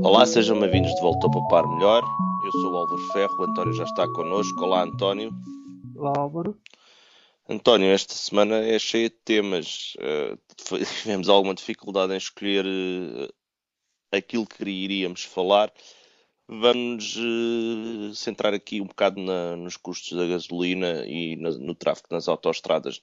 Olá, sejam bem-vindos de volta ao Poupar Melhor. Eu sou o Álvaro Ferro, o António já está connosco. Olá, António. Olá, Álvaro. António, esta semana é cheia de temas. Tivemos alguma dificuldade em escolher aquilo que iríamos falar. Vamos centrar aqui um bocado nos custos da gasolina e no tráfego nas autoestradas.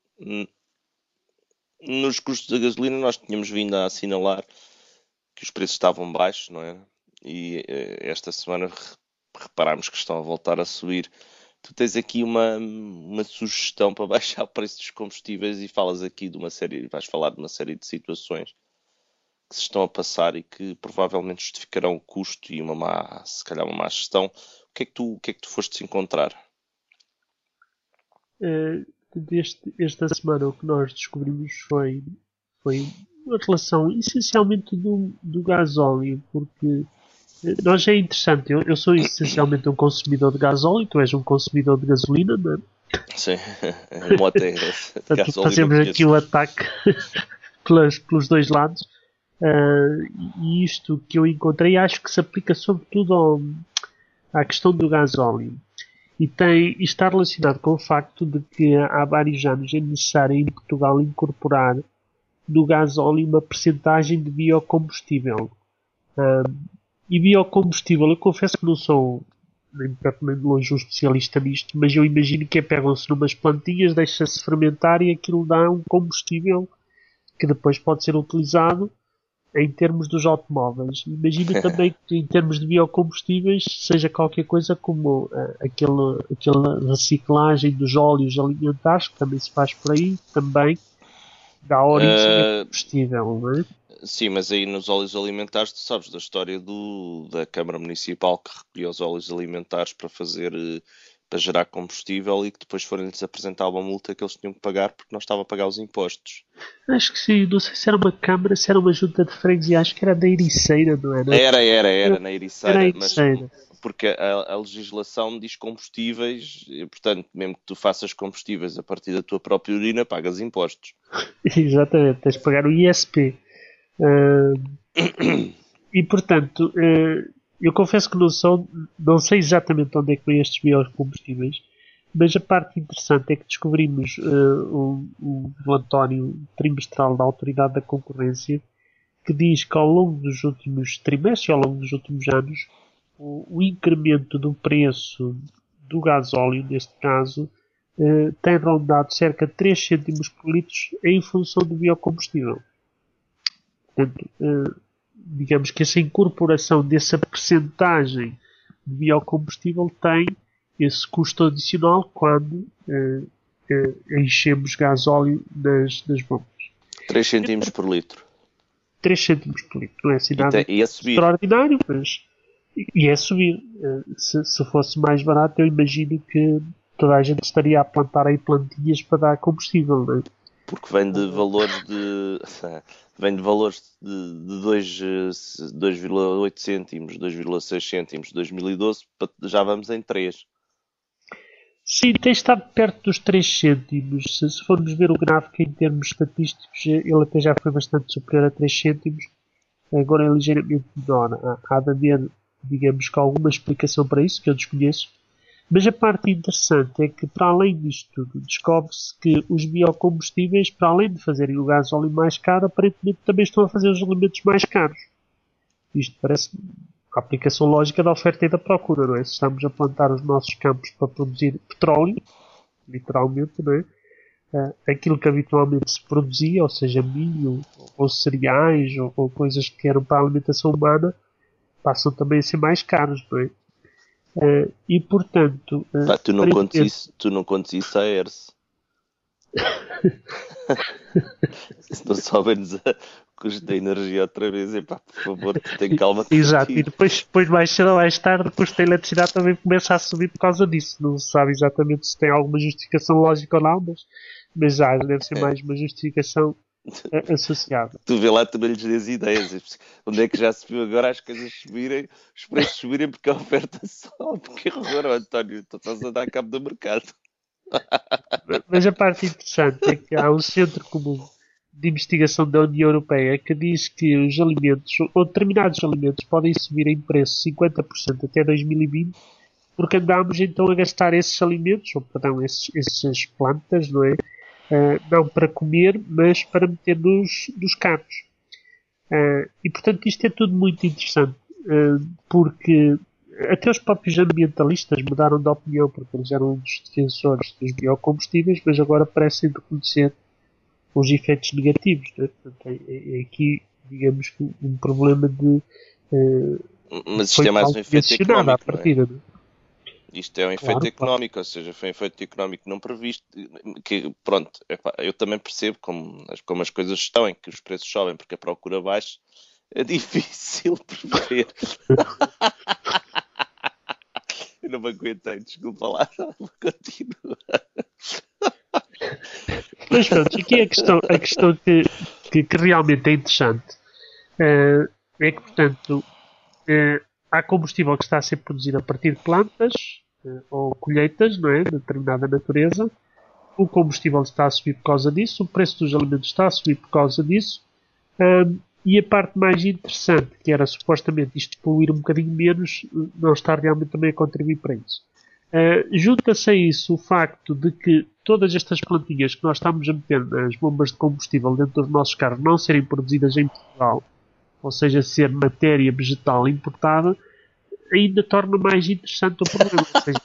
Nos custos da gasolina nós tínhamos vindo a assinalar que os preços estavam baixos, não é? E esta semana reparámos que estão a voltar a subir. Tu tens aqui uma sugestão para baixar o preço dos combustíveis e falas aqui de uma série, vais falar de uma série de situações que se estão a passar e que provavelmente justificarão o custo e se calhar uma má gestão. O que é que tu foste encontrar? Esta semana o que nós descobrimos foi uma relação essencialmente do gasóleo, porque nós é interessante, eu sou essencialmente um consumidor de gasóleo, tu és um consumidor de gasolina, não é? Sim, o mote é esse, de Portanto, gasóleo não fazemos aqui conheço. o ataque pelos dois lados. E isto que eu encontrei acho que se aplica sobretudo à questão do gasóleo. E está relacionado com o facto de que há vários anos é necessário em Portugal incorporar no gasóleo uma percentagem de biocombustível. E biocombustível, eu confesso que não sou nem perto nem de longe um especialista nisto, mas eu imagino que pegam-se numas plantinhas, deixa-se fermentar e aquilo dá um combustível que depois pode ser utilizado em termos dos automóveis. Imagino também que em termos de biocombustíveis seja qualquer coisa como aquela reciclagem dos óleos alimentares, que também se faz por aí, também dá origem a Uh, combustível, não é? sim, mas aí nos óleos alimentares tu sabes da história da Câmara Municipal que recolhia os óleos alimentares para para gerar combustível e que depois foram-lhes apresentar uma multa que eles tinham que pagar porque não estavam a pagar os impostos. Acho que sim, não sei se era uma câmara, se era uma junta de freguesia, acho que era da Ericeira, não era? Era na Era a Ericeira, mas Ericeira. porque a legislação diz combustíveis, e, portanto, mesmo que tu faças combustíveis a partir da tua própria urina, pagas impostos. Exatamente, tens de pagar o ISP. Ah, e portanto, eu confesso que não sei exatamente onde é que vêm estes biocombustíveis, mas a parte interessante é que descobrimos um relatório trimestral da Autoridade da Concorrência que diz que ao longo dos últimos trimestres, ao longo dos últimos anos, o incremento do preço do gasóleo, neste caso, tem rondado cerca de 3 cêntimos por litro em função do biocombustível. Portanto, digamos que essa incorporação dessa percentagem de biocombustível tem esse custo adicional quando enchemos gasóleo nas bombas. 3 centimos por litro. 3 cêntimos por litro. Não é assim nada E a subir. extraordinário, mas e é subir. Se fosse mais barato, eu imagino que toda a gente estaria a plantar aí plantinhas para dar combustível, não é? Porque vem de valores de. Vem de valores de 2,8 cêntimos, 2,6 cêntimos, 2012, já vamos em 3. Sim, tem estado perto dos 3 cêntimos. Se formos ver o gráfico em termos estatísticos, ele até já foi bastante superior a 3 cêntimos. Agora é ligeiramente menor. Há de haver, digamos que alguma explicação para isso, que eu desconheço. Mas a parte interessante é que, para além disto tudo, descobre-se que os biocombustíveis, para além de fazerem o gasóleo mais caro, aparentemente também estão a fazer os alimentos mais caros. Isto parece a aplicação lógica da oferta e da procura, não é? Se estamos a plantar os nossos campos para produzir petróleo, literalmente, não é? Aquilo que habitualmente se produzia, ou seja, milho, ou cereais, ou coisas que eram para a alimentação humana, passam também a ser mais caros, não é? E portanto, Pá, aparentemente, tu não contes isso a ERS. Se não soubermos a custo da energia outra vez, epá, por favor, tem calma que exato, e retire. depois mais cedo ou mais tarde o custo da eletricidade também começa a subir por causa disso. Não se sabe exatamente se tem alguma justificação lógica ou não, mas já deve ser mais uma justificação associada. Tu vê lá, tu não lhes dês ideias. Onde é que já se viu agora as coisas subirem, os preços subirem porque a oferta sobe? Que horror, António, tu estás a dar cabo do mercado. Mas a parte interessante é que há um centro comum de investigação da União Europeia que diz que os alimentos, ou determinados alimentos, podem subir em preço 50% até 2020, porque andámos então a gastar esses alimentos, ou perdão, essas plantas, não é? Não para comer, mas para meter nos carros. E portanto isto é tudo muito interessante, porque até os próprios ambientalistas mudaram de opinião, porque eles eram um dos defensores dos biocombustíveis, mas agora parecem reconhecer os efeitos negativos. Né? Portanto, é aqui, digamos, um problema de. Mas isto é mais um efeito económico, à partida, não é? Isto é um efeito económico, ou seja, foi um efeito económico não previsto, que, pronto, eu também percebo como as coisas estão, em que os preços sobem porque a procura baixa, é difícil prever. Eu não me aguentei, desculpa lá, continua. Mas pronto, aqui a questão que realmente é interessante é que, portanto, há combustível que está a ser produzido a partir de plantas ou colheitas, não é? De determinada natureza. O combustível está a subir por causa disso, o preço dos alimentos está a subir por causa disso. E a parte mais interessante, que era supostamente isto poluir um bocadinho menos, não está realmente também a contribuir para isso. Junta-se a isso o facto de que todas estas plantinhas que nós estamos a meter nas bombas de combustível dentro dos nossos carros não serem produzidas em Portugal, ou seja, ser matéria vegetal importada, ainda torna mais interessante o problema. Ou seja,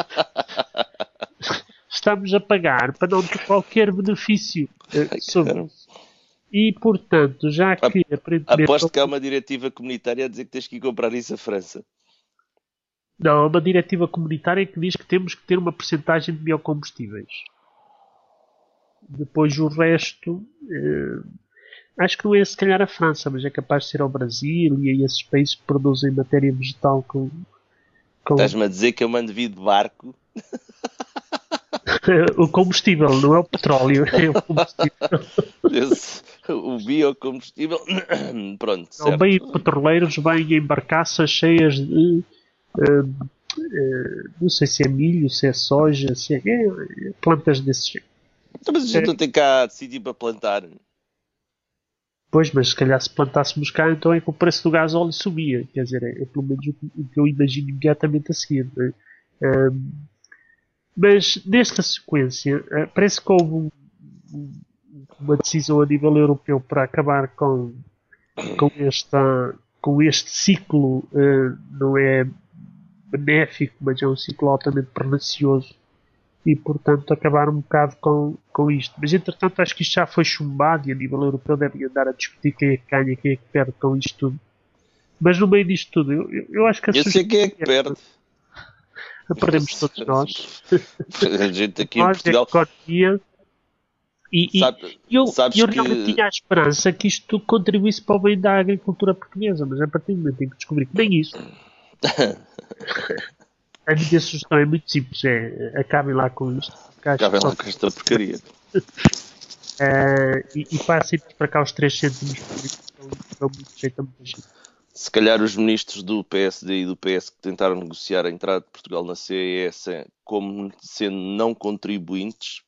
estamos a pagar para não ter qualquer benefício sobre isso. E, portanto, já que aparentemente... Aposto que há uma diretiva comunitária a dizer que tens que ir comprar isso à França. Não, há uma diretiva comunitária que diz que temos que ter uma percentagem de biocombustíveis. Depois o resto... acho que não é se calhar a França, mas é capaz de ser ao Brasil e a esses países que produzem matéria vegetal com... Estás-me a dizer que eu mando vir de barco? O combustível, não é o petróleo, é o combustível. O biocombustível. Pronto, certo. Não, bem petroleiros vêm em barcaças cheias de... não sei se é milho, se é soja, se é plantas desse jeito. Então, mas a gente não tem cá sítio para plantar. Pois, mas se calhar se plantássemos cá, então é que o preço do gás óleo subia. Quer dizer, é pelo menos o que eu imagino imediatamente a seguir. Né? Mas nesta sequência, parece que houve uma decisão a nível europeu para acabar com este ciclo, não é benéfico, mas é um ciclo altamente pernicioso. E, portanto, acabar um bocado com isto. Mas, entretanto, acho que isto já foi chumbado e a nível europeu devem andar a discutir quem é que ganha, quem é que perde com isto tudo. Mas, no meio disto tudo, eu acho que... Eu sei quem é que perde. Perdemos todos nós. A gente aqui nós, em Portugal... Eu realmente tinha a esperança que isto tudo contribuísse para o bem da agricultura portuguesa, mas a partir do momento em que descobri que nem isso... A minha sugestão é muito simples, acabem lá com isto. Acabem lá com esta porcaria. E passem para cá os 3 cêntimos por litro, dão muito jeito a muita gente. Se calhar os ministros do PSD e do PS que tentaram negociar a entrada de Portugal na CES como sendo não contribuintes,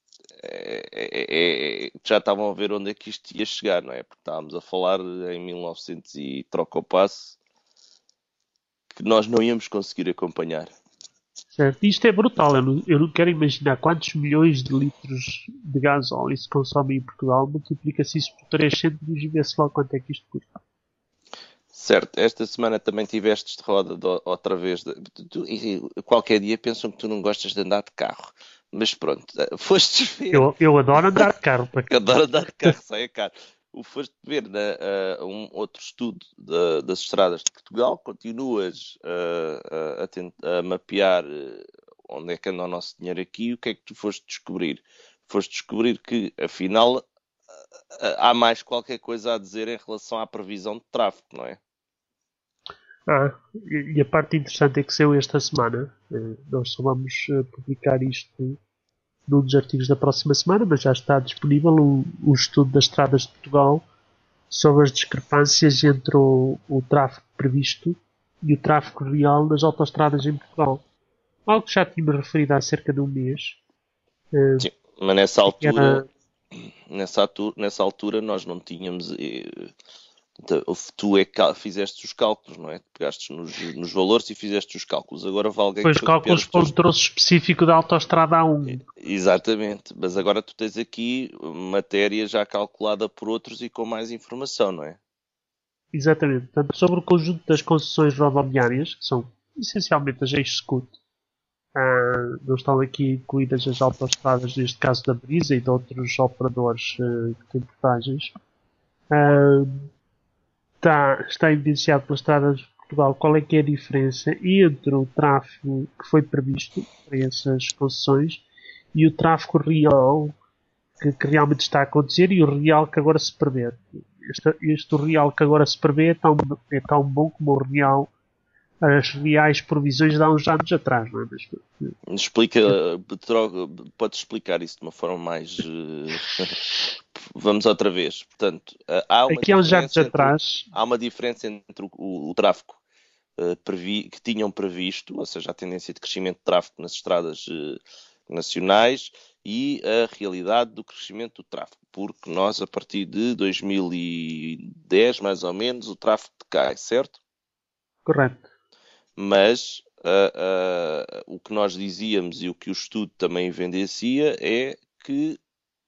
já estavam a ver onde é que isto ia chegar, não é? Porque estávamos a falar em 1900 e troca o passe, que nós não íamos conseguir acompanhar. Certo. Isto é brutal. Eu não quero imaginar quantos milhões de litros de gás óleo se consomem em Portugal. Multiplica-se isso por 3 cêntimos e vê-se lá quanto é que isto custa. Certo. Esta semana também tiveste de roda outra vez. Qualquer dia pensam que tu não gostas de andar de carro. Mas pronto, foste ver. Eu adoro andar de carro. Adoro andar de carro, sai a caro. Foste ver um outro estudo das estradas de Portugal, continuas a mapear onde é que anda o nosso dinheiro aqui, o que é que tu foste descobrir? Foste descobrir que, afinal, há mais qualquer coisa a dizer em relação à previsão de tráfego, não é? E a parte interessante é que saiu esta semana. Nós só vamos publicar isto num dos artigos da próxima semana, mas já está disponível o estudo das estradas de Portugal sobre as discrepâncias entre o tráfego previsto e o tráfego real nas autoestradas em Portugal. Algo que já tínhamos referido há cerca de um mês. Sim, mas nessa nessa altura nós não tínhamos. Tu fizeste os cálculos, não é? Pegaste nos valores e fizeste os cálculos. Agora vale alguém Depois que foi copiar cálculos os para teus. um troço específico da autoestrada A1. Exatamente, mas agora tu tens aqui matéria já calculada por outros e com mais informação, não é? Exatamente. Portanto, sobre o conjunto das concessões rodoviárias, que são essencialmente as ex-SCUT, não estão aqui incluídas as autoestradas, neste caso da Brisa e de outros operadores que têm portagens. Está evidenciado pelas estradas de Portugal qual é que é a diferença entre o tráfego que foi previsto para essas concessões e o tráfego real que realmente está a acontecer e o real que agora se prevê. Este real que agora se prevê é tão bom como o real, as reais provisões de há uns anos atrás, não é? Explica, podes explicar isso de uma forma mais. Vamos outra vez. Portanto, Aqui há uns anos atrás. Há uma diferença entre o tráfego que tinham previsto, ou seja, a tendência de crescimento de tráfego nas estradas nacionais e a realidade do crescimento do tráfego, porque nós, a partir de 2010, mais ou menos, o tráfego decai, certo? Correto. Mas o que nós dizíamos e o que o estudo também evidencia é que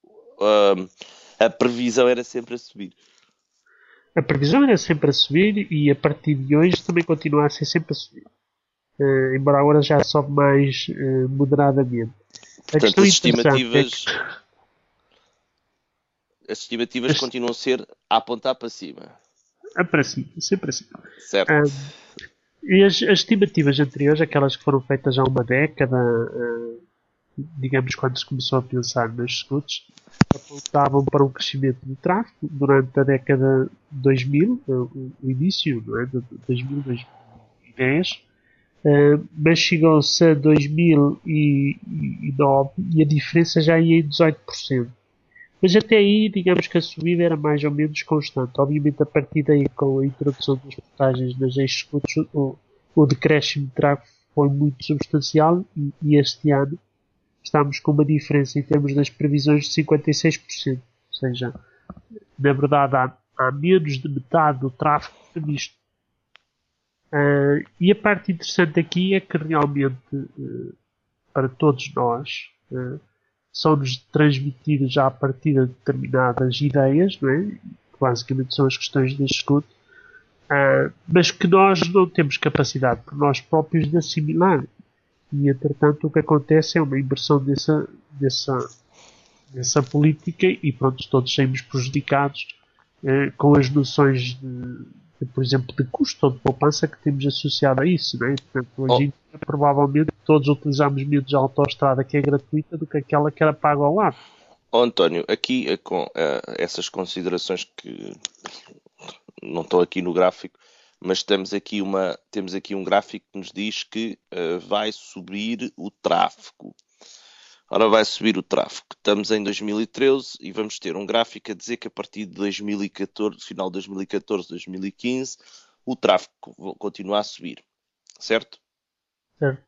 a previsão era sempre a subir. A previsão era sempre a subir e a partir de hoje também continua a ser sempre a subir. Embora agora já sobe mais moderadamente. Portanto, as estimativas continuam a ser a apontar para cima. Para cima, sempre assim. Certo. E as estimativas anteriores, aquelas que foram feitas há uma década, digamos quando se começou a pensar nas SCUTs, apontavam para um crescimento do tráfego durante a década 2000, o início, não é? De 2000, 2010, mas chegou-se a 2009 e a diferença já ia em 18%. Mas até aí, digamos que a subida era mais ou menos constante. Obviamente, a partir daí, com a introdução das portagens nas ex-SCUTs, o decréscimo de tráfego foi muito substancial e este ano estamos com uma diferença em termos das previsões de 56%. Ou seja, na verdade, há menos de metade do tráfego previsto. E a parte interessante aqui é que realmente, para todos nós, são-nos transmitidas já a partir de determinadas ideias, não é? Que basicamente são as questões da escuta, mas que nós não temos capacidade por nós próprios de assimilar. E, entretanto, o que acontece é uma inversão dessa política e, pronto, todos saímos prejudicados com as noções por exemplo, de custo ou de poupança que temos associado a isso, não é? Portanto, hoje em dia, provavelmente, todos utilizamos menos a autoestrada que é gratuita do que aquela que era paga ao lado. António, aqui com essas considerações que não estão aqui no gráfico, mas temos aqui um gráfico que nos diz que vai subir o tráfego. Ora, vai subir o tráfego. Estamos em 2013 e vamos ter um gráfico a dizer que a partir de 2014, final de 2014, 2015, o tráfego continua a subir. Certo? Certo.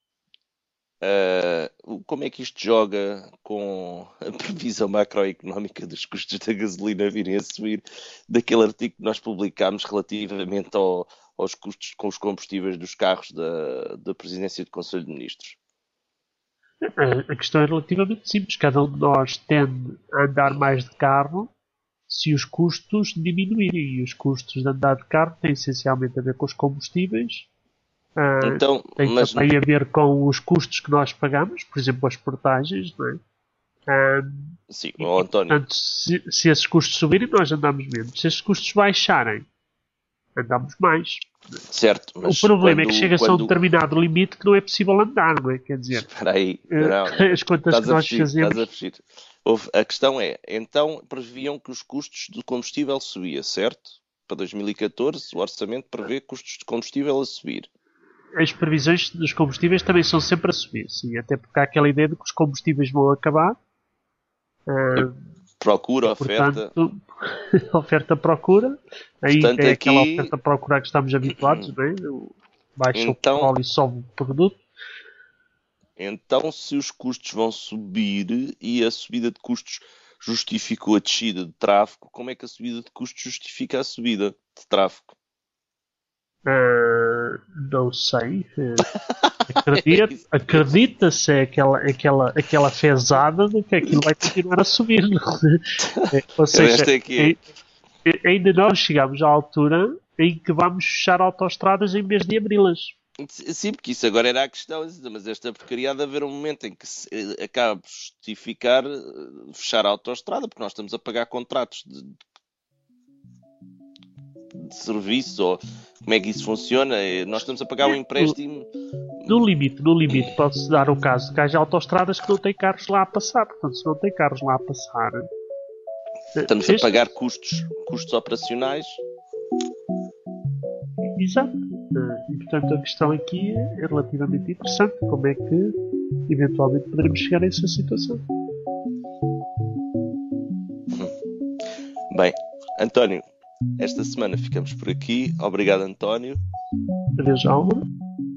Como é que isto joga com a previsão macroeconómica dos custos da gasolina virem a subir daquele artigo que nós publicámos relativamente aos custos com os combustíveis dos carros da Presidência do Conselho de Ministros? A questão é relativamente simples. Cada um de nós tende a andar mais de carro se os custos diminuírem. E os custos de andar de carro têm essencialmente a ver com os combustíveis. Então, tem também a ver com os custos que nós pagamos, por exemplo, as portagens, não é? Sim, António. Portanto, se esses custos subirem, nós andamos menos. Se esses custos baixarem, andamos mais. Certo, mas o problema é que chega-se a um determinado limite que não é possível andar, não é? Quer dizer, espera aí, não, as contas que nós fazemos. A questão é, então previam que os custos do combustível subia, certo? Para 2014 o orçamento prevê custos de combustível a subir. As previsões dos combustíveis também são sempre a subir, sim, até porque há aquela ideia de que os combustíveis vão acabar. Procura, oferta. Portanto, oferta-procura. Aí portanto, é aqui... aquela oferta-procura a que estamos habituados, não é? Baixa o petróleo e sobe o produto. Então, se os custos vão subir e a subida de custos justificou a descida de tráfego, como é que a subida de custos justifica a subida de tráfego? Não sei. Acredita-se aquela fezada de que aquilo vai continuar a subir. Ou seja, Esta é que ainda não chegamos à altura em que vamos fechar autoestradas em vez de abri-las. Sim, porque isso agora era a questão, mas esta porcaria há de haver um momento em que se acabe por justificar fechar a autoestrada, porque nós estamos a pagar contratos de serviço, ou como é que isso funciona? Nós estamos a pagar um empréstimo. No limite, pode-se dar o caso de que haja autoestradas que não têm carros lá a passar. Portanto, se não tem carros lá a passar... Estamos a pagar custos operacionais. Exato. E, portanto, a questão aqui é relativamente interessante. Como é que, eventualmente, poderemos chegar a essa situação? Bem, António, esta semana ficamos por aqui. Obrigado, António. Adeus, Alma.